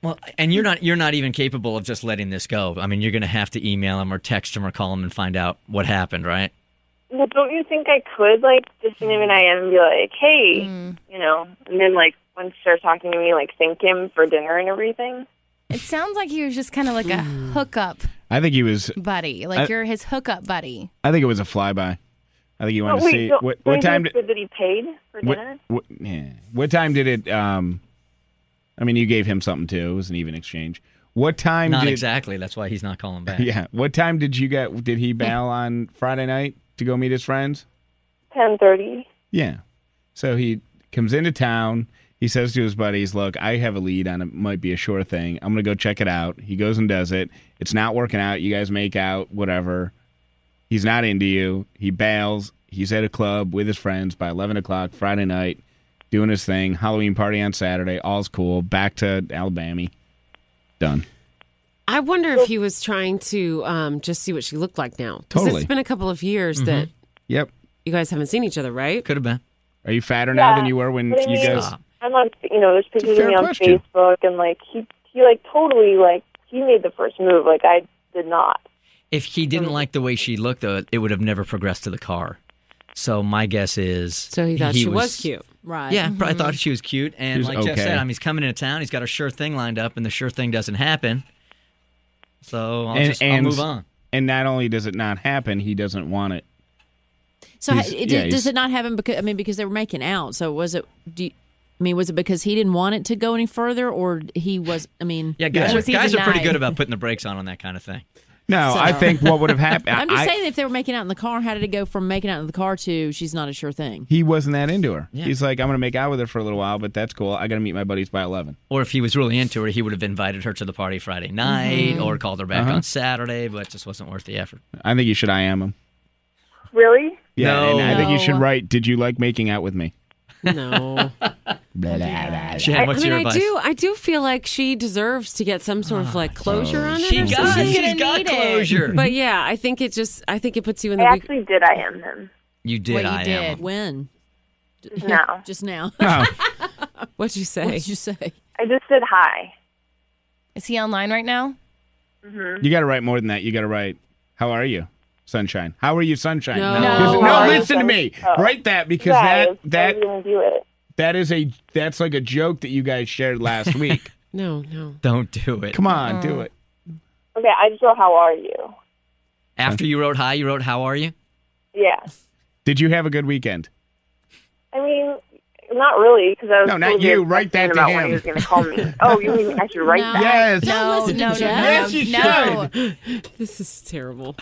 Well, and you're not you're not even capable of just letting this go. I mean, you're going to have to email him or text him or call him and find out what happened, right? Well, don't you think I could, like, just send him an I M and be like, hey, Mm. you know, and then, like, once he starts talking to me, like, thank him for dinner and everything? It sounds like he was just kind of like a hookup I think he was. buddy. Like I- you're his hookup buddy. I think it was a flyby. I think you want Oh, to wait, see don't- what, don't what you time. think Did, that he paid for what, dinner? what, yeah. What time did it? Um, I mean, you gave him something too. It was an even exchange. What time? Not did, exactly. That's why he's not calling back. Yeah. What time did you get? Did he bail on Friday night to go meet his friends? ten thirty. Yeah. So he comes into town. He says to his buddies, look, I have a lead on it. Might be a sure thing. I'm going to go check it out. He goes and does it. It's not working out. You guys make out, whatever. He's not into you. He bails. He's at a club with his friends by eleven o'clock Friday night, doing his thing. Halloween party on Saturday. All's cool. Back to Alabama. Done. I wonder if he was trying to um, just see what she looked like now. 'Cause Totally. It's been a couple of years Mhm. that Yep. you guys haven't seen each other, right? Could have been. Are you fatter now Yeah, than you were when but I you mean, guys... I'm on, you know, there's pictures of fair me on question. Facebook, and, like, he, he, like, totally, like, he made the first move. Like, I did not. If he didn't like the way she looked, though, it would have never progressed to the car. So my guess is... So he thought she was cute. Right. Yeah, Mhm. I thought she was cute. And She was like Jeff okay. said, I mean, he's coming into town. He's got a sure thing lined up, and the sure thing doesn't happen. So I'll, just, I'll move on. And not only does it not happen, he doesn't want it. So He's- it, yeah, does he's- it not happen because I mean because they were making out? So was it? Do you, I mean was it because he didn't want it to go any further, or he was? I mean, Yeah, guys, or are, was he guys are pretty denied? good about putting the brakes on on that kind of thing. No, So- I think what would have happened... I'm just I- saying, if they were making out in the car, how did it go from making out in the car to she's not a sure thing? He wasn't that into her. Yeah. He's like, I'm going to make out with her for a little while, but that's cool. I got to meet my buddies by eleven. Or if he was really into her, he would have invited her to the party Friday night Mhm. or called her back Uh-huh. on Saturday, but it just wasn't worth the effort. I think you should I am him. Really? Yeah, No. and I think you should No. write, did you like making out with me? No. Blah, blah, blah. Jen, I, what's I mean, your I advice? do. I do feel like she deserves to get some sort of like closure on it. She or got- something. she's She's gonna got need it. closure. But yeah, I think it just. I think it puts you in I the weak. actually did I am him. You did, Wait, you I did. am. When? Just now. Just now. Oh. What'd you say? What did you say? I just said hi. Is he online right now? Mm-hmm. You got to write more than that. You got to write, how are you, Sunshine? How are you, Sunshine? No. No. 'Cause- How no, are you, listen to me. Oh. Write that because Guys, that that I didn't do it. that is a that's like a joke that you guys shared last week. No, no. Don't do it. Come on, do it. Okay, I just wrote, how are you? After you wrote hi, you wrote how are you? Yeah. Did you have a good weekend? I mean, not really, because I was No, not totally you. Write that to about him. when he was going to call me. Oh, you mean I should write No. that? Yes. Don't listen to no, Jeff. no, Yes, you no. should. This is terrible.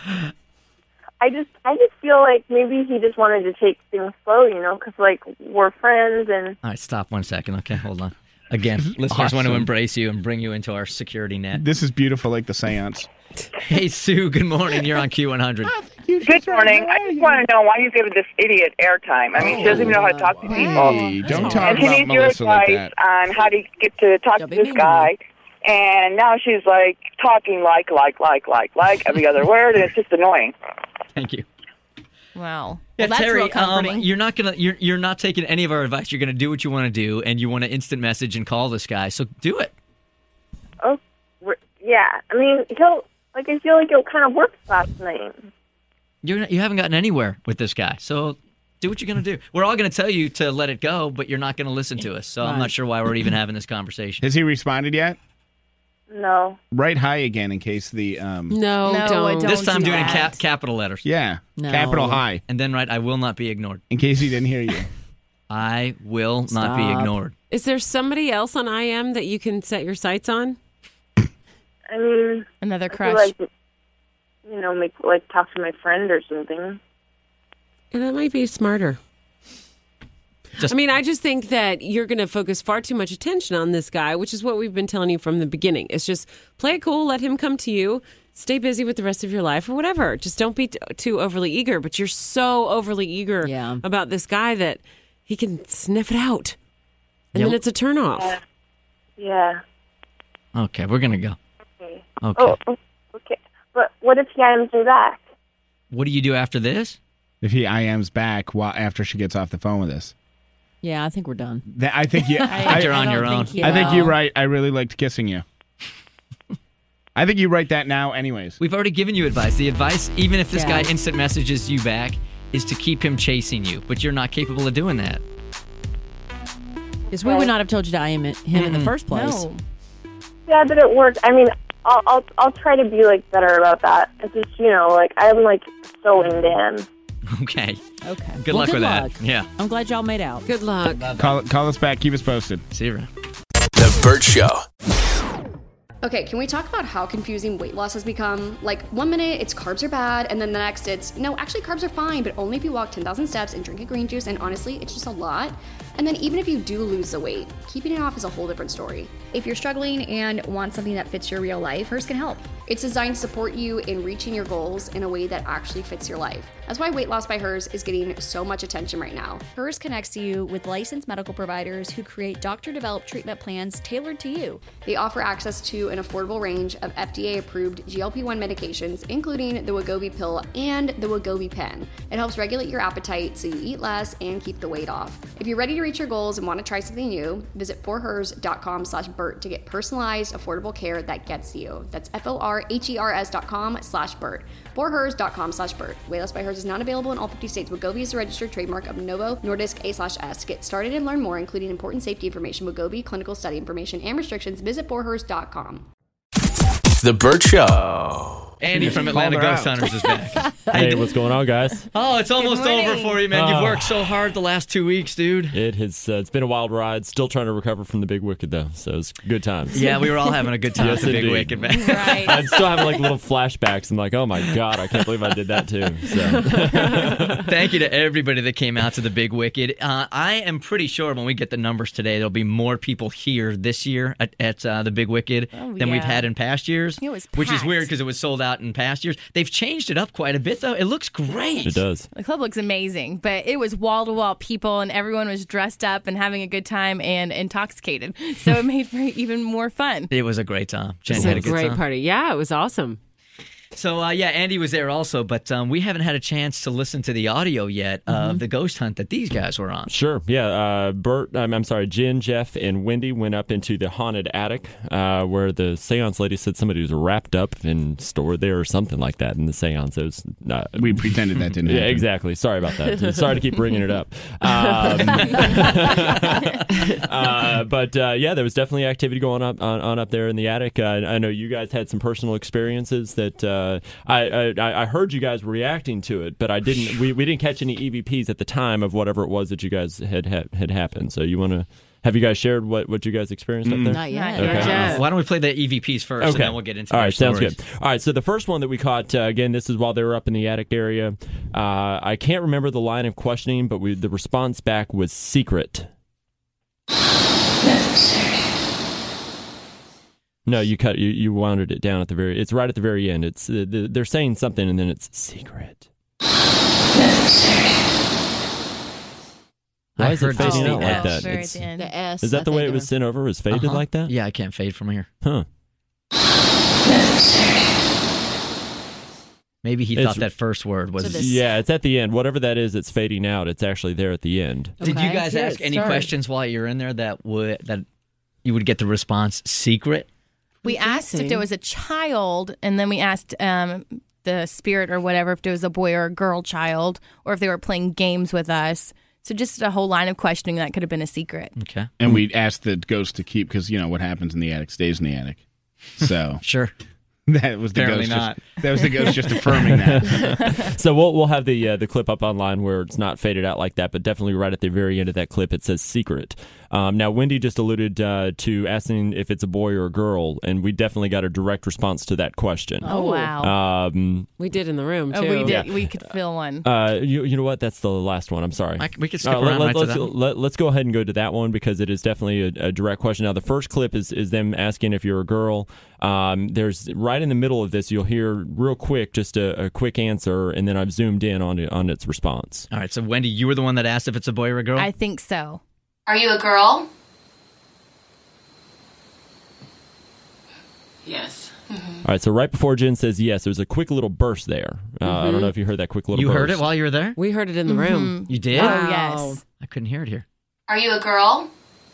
I just, I just feel like maybe he just wanted to take things slow, you know, because like we're friends and All right, stop one second. Okay, hold on. Again, listeners want to awesome. embrace you and bring you into our security net. This is beautiful, like the seance. Hey, Sue, good morning. You're on Q one hundred. Good morning. I just want to know why you give this idiot airtime. I mean, she doesn't even know how to talk to people. Hey, don't talk And she about needs your Melissa like advice that. on how to get to talk Don't to be this mean to guy. And now she's like talking like, like, like, like, like every other word, and it's just annoying. Thank you. Wow. Yeah, well, that's Terry, real comforting. um, you're not gonna you're you're not taking any of our advice. You're gonna do what you want to do, and you want to instant message and call this guy. So do it. oh, we're- yeah. I mean, he'll like I feel like he'll kind of work last night. You're not, you haven't gotten anywhere with this guy. So do what you're gonna do. We're all gonna tell you to let it go, but you're not gonna listen to us. So I'm not Right. sure why we're even having this conversation. Has he responded yet? No. Write hi again in case the um. No, No, don't. don't. This time do doing that. cap, capital letters, Yeah, No. capital hi and then write I will not be ignored. in case he didn't hear you. I will not be Stop. ignored. Is there somebody else on I M that you can set your sights on? I mean, Another I feel crush. like, you know, make like talk to my friend or something. And that might be smarter. Just- I mean, I just think that you're going to focus far too much attention on this guy, which is what we've been telling you from the beginning. It's just play it cool, let him come to you, stay busy with the rest of your life or whatever. Just don't be t- too overly eager. But you're so overly eager Yeah. about this guy that he can sniff it out. And Yeah. then it's a turnoff. Yeah. Yeah. Okay, we're gonna go. Okay. Okay. Oh, oh, okay. But what if he items me back? What do you do after this? If he I M's back while after she gets off the phone with us. Yeah, I think we're done. That, I think you. I- You're I on don't your own. think you I think will. you're right. I really liked kissing you. I think you write that now, anyways. We've already given you advice. The advice, even if this Yeah. guy instant messages you back, is to keep him chasing you. But you're not capable of doing that. Because we would not have told you to I am it- him in the Mm-mm. first place. No. Yeah, but it worked. I mean, I'll, I'll I'll try to be like better about that. It's just, you know, like I'm like so into him. Okay. Okay. Good Well, luck good with luck. that. Yeah. I'm glad y'all made out. Good luck. Call, call us back. Keep us posted. See you around. The Burt Show. Okay, can we talk about how confusing weight loss has become? Like, one minute it's carbs are bad, and then the next it's, no, actually carbs are fine, but only if you walk ten thousand steps and drink a green juice, and honestly, it's just a lot. And then even if you do lose the weight, keeping it off is a whole different story. If you're struggling and want something that fits your real life, Hers can help. It's designed to support you in reaching your goals in a way that actually fits your life. That's why Weight Loss by Hers is getting so much attention right now. Hers connects you with licensed medical providers who create doctor-developed treatment plans tailored to you. They offer access to an affordable range of F D A-approved G L P one medications, including the Wegovy pill and the Wegovy pen. It helps regulate your appetite so you eat less and keep the weight off. If you're ready to reach your goals and want to try something new, visit forhers.com slash Burt to get personalized, affordable care that gets you. That's F-O-R-H-E-R-S dot com slash Burt. forhers.com slash Burt. Weight Loss by Hers is not available in all fifty states. Wegovy is a registered trademark of Novo Nordisk A slash S. Get started and learn more, including important safety information, Wegovy, clinical study information, and restrictions. Visit forhers dot com. The Burt Show. Andy from Called Atlanta her Ghost out. Hunters is back. Hey, what's going on, guys? Oh, it's almost over for you, man. You've Oh. worked so hard the last two weeks, dude. It has. Uh, it's been a wild ride. Still trying to recover from the Big Wicked, though. So it's good times. Yeah, we were all having a good time Yes, at the Big indeed. Wicked, man. Right. I'm still having like little flashbacks. I'm like, oh my god, I can't believe I did that too. So. Thank you to everybody that came out to the Big Wicked. Uh, I am pretty sure when we get the numbers today, there'll be more people here this year at, at uh, the Big Wicked Oh, than we've yeah. had in past years. It was which is packed. weird because it was sold out in past years. They've changed it up quite a bit, though. It looks great. It does. The club looks amazing, but it was wall to wall people, and everyone was dressed up and having a good time and intoxicated. So it made for even more fun. It was a great time. Jen It's had a a good great time. party. Yeah, it was awesome. So, uh, yeah, Andy was there also, but um, we haven't had a chance to listen to the audio yet of the ghost hunt that these guys were on. Sure. Yeah. Uh, Bert, um, I'm sorry, Jen, Jeff, and Wendy went up into the haunted attic uh, where the seance lady said somebody was wrapped up and stored there or something like that in the seance. It was, uh, We pretended that didn't yeah, happen. exactly. Sorry about that. Sorry to keep bringing it up. Um, uh, but uh, yeah, there was definitely activity going up on, on up there in the attic. Uh, I know you guys had some personal experiences that uh, I, I I heard you guys reacting to it, but I didn't. We, we didn't catch any E V Ps at the time of whatever it was that you guys had had, had happened. So you want to have you guys shared what, what you guys experienced up there? Not yet. Okay. Not yet. Why don't we play the E V Ps first, and then we'll get into All our right, sounds stories. good. All right, so the first one that we caught, uh, again, this is while they were up in the attic area. Uh, I can't remember the line of questioning, but we, the response back was secret. No, you cut. You, you wounded it down at the very. It's right at the very end. It's uh, the, they're saying something, and then it's secret. Why I is it heard just fading the out like S. that? Very It's- at the end. The S. is that I the way think it was of- sent over? Is faded Uh-huh. like that? Yeah, I can't fade from here. Huh. Maybe he It's- thought that first word was. So this- Yeah, it's at the end. Whatever that is, it's fading out. It's actually there at the end. Did you Okay. guys Yeah, ask any start. questions while you're in there that would that you would get the response secret? We asked if there was a child, and then we asked um, the spirit or whatever if there was a boy or a girl child, or if they were playing games with us. So just a whole line of questioning that could have been a secret. Okay. And we asked the ghost to keep, because, you know, what happens in the attic stays in the attic. So Sure. that was the Apparently ghost. not. Just, that was the ghost just affirming that. So we'll we'll have the uh, the clip up online where it's not faded out like that, but definitely right at the very end of that clip it says secret. Um, now Wendy just alluded uh, to asking if it's a boy or a girl, and we definitely got a direct response to that question. Oh, wow. Um, We did in the room, too. Oh, we did. Yeah. We could feel one. uh, you, you know what? That's the last one. I'm sorry. I, we could skip Uh, around let, right to let's, that. one. let, let's go ahead and go to that one because it is definitely a, a direct question. Now, the first clip is, is them asking if you're a girl. Um, there's right in the middle of this, you'll hear real quick, just a, a quick answer, and then I've zoomed in on it, on its response. All right, so Wendy, you were the one that asked if it's a boy or a girl? I think so. Are you a girl? Yes. All right, so right before Jen says yes, there's a quick little burst there. Uh, I don't know if you heard that quick little you burst. heard it while you were there? We heard it in the room. You did? Oh, Wow. yes. I couldn't hear it here. Are you a girl?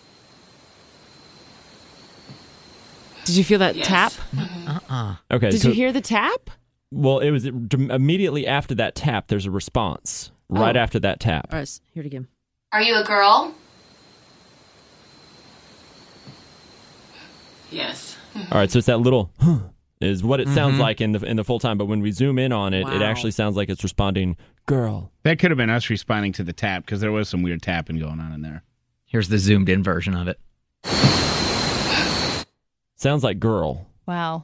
Did you feel that Yes. tap? Uh-uh. Okay. Did so- you hear the tap? Well, it was immediately after that tap. There's a response right Oh. after that tap. All right, hear it again. Are you a girl? Yes. All right, so it's that little huh, is what it sounds Mhm. like in the in the full time. But when we zoom in on it, it Wow. actually sounds like it's responding, "Girl." That could have been us responding to the tap because there was some weird tapping going on in there. Here's the zoomed in version of it. Sounds like "girl." Wow.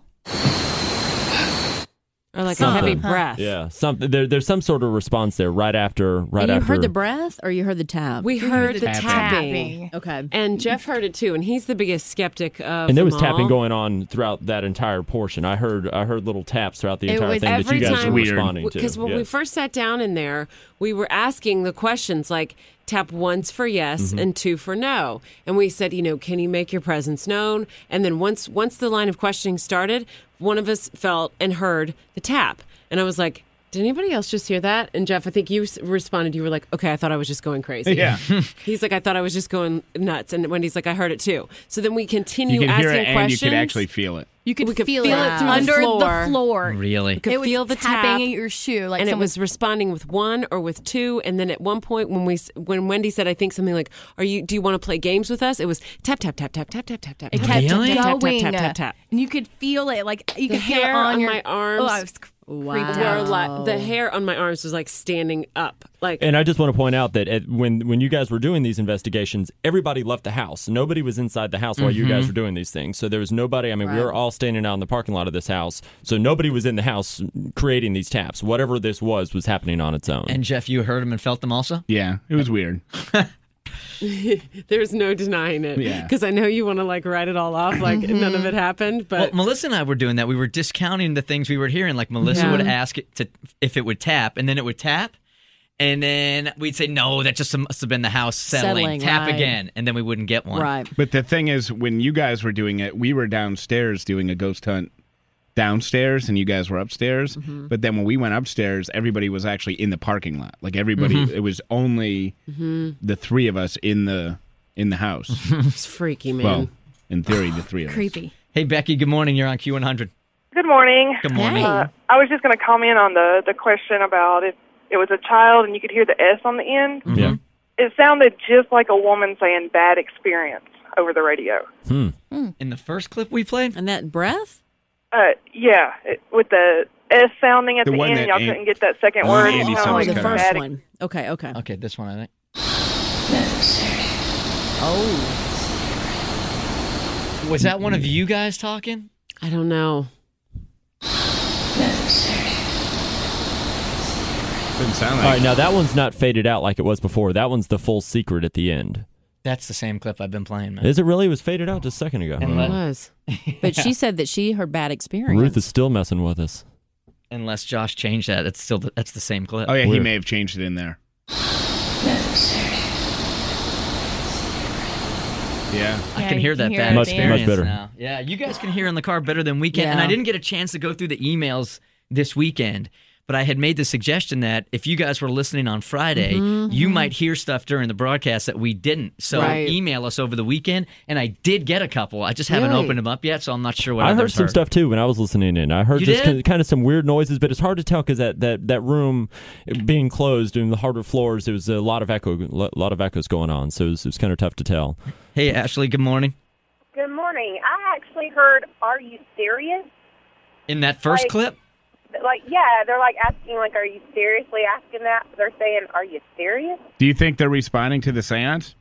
Or like Something. a heavy breath. Yeah, something. There, there's some sort of response there right after. Right And you after. heard the breath or you heard the tap? We heard the tapping. Okay. And Jeff heard it too, and he's the biggest skeptic of and there was them tapping all. going on throughout that entire portion. I heard I heard little taps throughout the It entire was thing that every you guys time were responding to. Because when Yeah. we first sat down in there, we were asking the questions like tap once for yes Mhm. and two for no, and we said, you know, can you make your presence known? And then once once the line of questioning started, one of us felt and heard the tap, and I was like, did anybody else just hear that? And Jeff, I think you s- responded. You were like, okay, I thought I was just going crazy. Yeah. He's like, I thought I was just going nuts. And Wendy's like, I heard it too. So then we You continue can asking hear it and questions. you could actually feel it. You could, We could feel, feel it, it through the under floor. floor. Really? You could It was feel the tapping tap, at your shoe, like and it someone- was responding with one or with two. And then at one point, when we when Wendy said, I think something like, "Are you? Do you want to play games with us?" It was tap tap tap tap tap tap tap tap. It tap, kept tap, tap, tap, going, tap, tap, tap. and you could feel it, like you The could feel it hair on, on your my arms. Oh, I was freaked Were out. like, the hair on my arms was like standing up, like. And I just want to point out that at, when when you guys were doing these investigations, everybody left the house. Nobody was inside the house while you Mhm. guys were doing these things. So there was nobody. I mean, we Right. were all standing out in the parking lot of this house. So nobody was in the house creating these taps. Whatever this was was happening on its own. And Jeff, you heard them and felt them also? Yeah, it was weird. There's no denying it. Yeah. Because I know you want to like write it all off, like none of it happened. But Well, Melissa and I were doing that. We were discounting the things we were hearing. Like Melissa Yeah. would ask it to if it would tap, and then it would tap, and then we'd say, "No, that just must have been the house settling." Settling, tap right. again, and then we wouldn't get one. But the thing is, when you guys were doing it, we were downstairs doing a ghost hunt downstairs, and you guys were upstairs. Mhm. But then when we went upstairs, everybody was actually in the parking lot. Like everybody, Mhm. it was only Mhm. the three of us in the in the house. It's freaky, man. Well, in theory, the three of us. Creepy. Hey, Becky. Good morning. You're on Q one hundred. Good morning. Good morning. Uh, I was just going to comment on the, the question about if it was a child and you could hear the S on the end. Yeah. It sounded just like a woman saying bad experience over the radio. Hmm. In the first clip we played, and that breath. Uh, yeah, it, with the S sounding at The the, one end, that y'all An- couldn't get that second Oh, word. Andy It sounded sounds like the a first bad one. Okay, okay. Okay, this one I think. Oh. Was that one of you guys talking? I don't know. Didn't sound All right, now that one's not faded out like it was before. That one's the full secret at the end. That's the same clip I've been playing, man. Is it really? It was faded out just a second ago. And let- was. But she said that she heard bad experience. Ruth is still messing with us. Unless Josh changed that, it's still the, that's the same clip. Oh yeah, he Weird. may have changed it in there. Yeah, I Yeah, can you hear can that hear bad it Much- experience much better. now. Yeah, you guys can hear in the car better than we can. And Yeah. I didn't get a chance to go through the emails this weekend, but I had made the suggestion that if you guys were listening on Friday, Mhm, you mhm. might hear stuff during the broadcast that we didn't. So Right. email us over the weekend, and I did get a couple. I just haven't Really? opened them up yet, so I'm not sure what I heard others some stuff too when I was listening in. I heard You just did? kind of some weird noises, but it's hard to tell because that, that, that room being closed and the hardwood floors, there was a lot of echo, a lot of echoes going on. So it was, it was kind of tough to tell. Hey, Ashley, good morning. Good morning. I actually heard, "Are you serious?" In that first Like- clip? Like, yeah, they're like asking, like, "Are you seriously asking that?" They're saying, "Are you serious?" Do you think they're responding to the seance?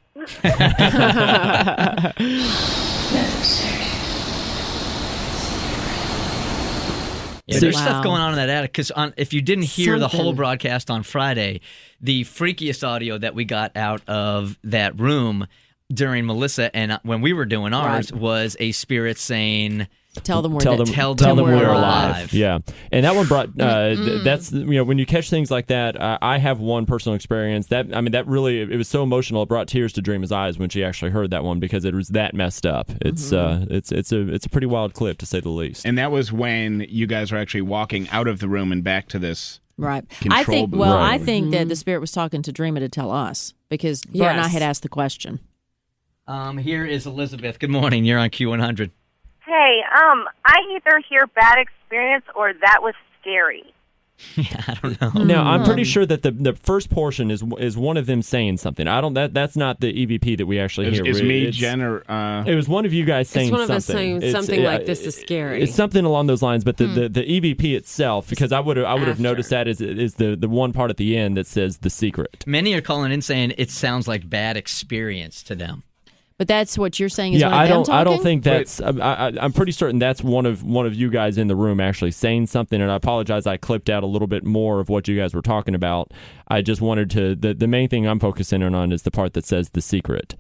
Yeah, there's Wow. stuff going on in that attic because if you didn't hear the whole Something. broadcast on Friday, the freakiest audio that we got out of that room during Melissa and when we were doing ours Right. was a spirit saying, Tell them we're tell dead. them, Tell tell them them we're we're alive. alive. Yeah, and that one brought. Uh, th- that's you know when you catch things like that. Uh, I have one personal experience that I mean that really it was so emotional. It brought tears to Dreama's eyes when she actually heard that one because it was that messed up. It's uh, it's it's a it's a pretty wild clip to say the least. And that was when you guys were actually walking out of the room and back to this Right. I control think. booth. Well, Right. I think that the spirit was talking to Dreama to tell us because Bert and I Yes. had asked the question. Um, here is Elizabeth. Good morning. You're on Q one hundred. Hey, um, I either hear bad experience or that was scary. I don't know. No, I'm pretty sure that the, the first portion is is one of them saying something. I don't. That that's not the E V P that we actually Is- hear. is me, It's- Jen, or, uh, it was one of you guys It's saying one of something. us saying It's- something uh, like, "This is scary." It's something along those lines. But the, Hmm. the, the E V P itself, because I would I would have noticed that is is the the one part at the end that says the secret. Many are calling in saying it sounds like bad experience to them. But that's what you're saying is Yeah, one of I them don't. I don't talking? think that's. I, I, I'm pretty certain that's one of one of you guys in the room actually saying something. And I apologize. I clipped out a little bit more of what you guys were talking about. I just wanted to. The the main thing I'm focusing in on is the part that says the secret.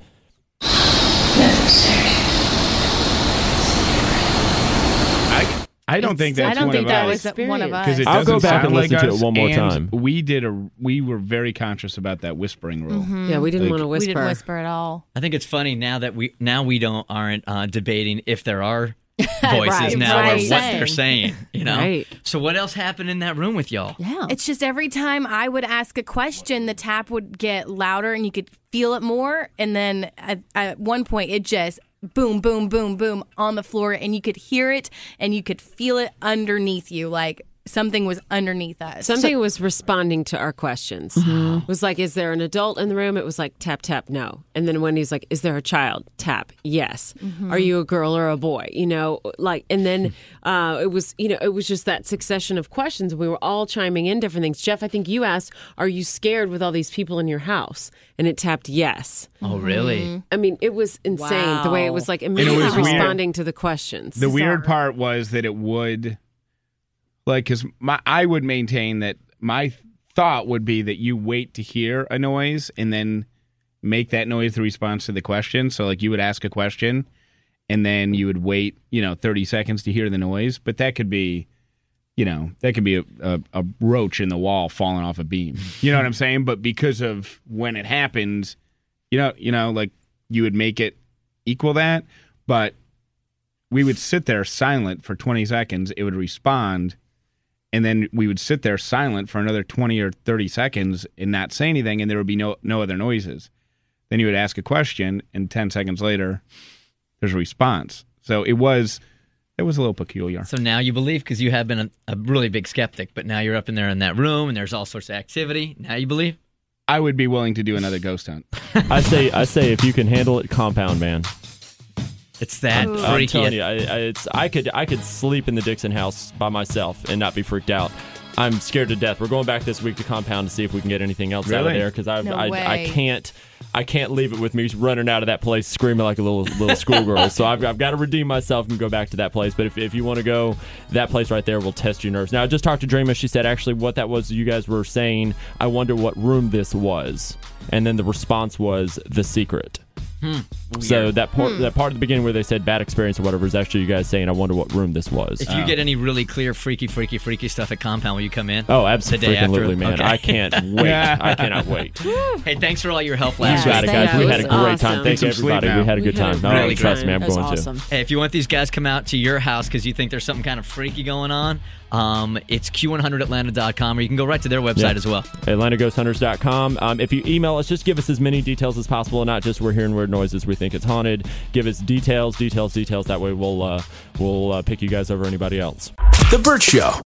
I, I don't think that's I don't one think of that us. was one of us. Because it I'll doesn't go back sound and like listen to us, it one more and time. We did a. We were very conscious about that whispering rule. Mhm. Yeah, we didn't Like- want to whisper. We didn't whisper at all. I think it's funny now that we now we don't aren't uh, debating if there are voices Right, now right. or what they're saying. You know. Right. So what else happened in that room with y'all? Yeah. It's just every time I would ask a question, the tap would get louder and you could feel it more. And then at, at one point, it just boom, boom, boom, boom on the floor. And you could hear it and you could feel it underneath you. Like something was underneath us. Something was responding to our questions. It was like, is there an adult in the room? It was like, tap, tap, no. And then Wendy's like, is there a child? Tap, yes. Mhm. Are you a girl or a boy? You know, like, and then uh, it was, you know, it was just that succession of questions. We were all chiming in different things. Jeff, I think you asked, are you scared with all these people in your house? And it tapped yes. Oh, really? I mean, it was insane the way it was like immediately was weird. responding to the questions. The weird part was that it would, like, because my I would maintain that my thought would be that you wait to hear a noise and then make that noise the response to the question. So, like, you would ask a question and then you would wait, you know, thirty seconds to hear the noise. But that could be, you know, that could be a, a, a roach in the wall falling off a beam. You know what I'm saying? But because of when it happens, you know, you know, like, you would make it equal that. But we would sit there silent for twenty seconds. It would respond. And then we would sit there silent for another twenty or thirty seconds and not say anything, and there would be no no other noises. Then you would ask a question, and ten seconds later, there's a response. So it was it was a little peculiar. So now you believe because you have been a, a really big skeptic, but now you're up in there in that room and there's all sorts of activity. Now you believe? I would be willing to do another ghost hunt. I say, I say, if you can handle it, compound, man. It's that I'm freaky. telling you, I, I, it's I could I could sleep in the Dixon house by myself and not be freaked out. I'm scared to death. We're going back this week to compound to see if we can get anything else out of Really? there because I, No I, way. I can't I can't leave it with me running out of that place screaming like a little little schoolgirl. So I've, I've got to redeem myself and go back to that place. But if, if you want to go, that place right there will test your nerves. Now I just talked to Dreama. She said actually what that was you guys were saying. I wonder what room this was, and then the response was the secret. Hmm. So Weird. that part, Hmm. that part at the beginning where they said bad experience or whatever is actually you guys saying, I wonder what room this was. If you get any really clear, freaky, freaky, freaky stuff at Compound, will you come in? Oh, The day absolutely, after? man. Okay. I can't wait. I cannot wait. Hey, thanks for all your help You last got it, week. guys. We had a It great was time. awesome. Thank you, Get some sleep everybody. now. We had a We good had a time. Oh, really trust good me, I'm That was going awesome. Hey, if you want these guys to come out to your house because you think there's something kind of freaky going on, um, it's Q one hundred Atlanta dot com, or you can go right to their website Yeah. as well. to. Atlanta Ghost Hunters dot com. Um, if you email us, just give us as many details as possible, not just we're hearing weird noises, we think it's haunted. Give us details, details, details. That way we'll uh, we'll uh, pick you guys over anybody else. The Burt Show.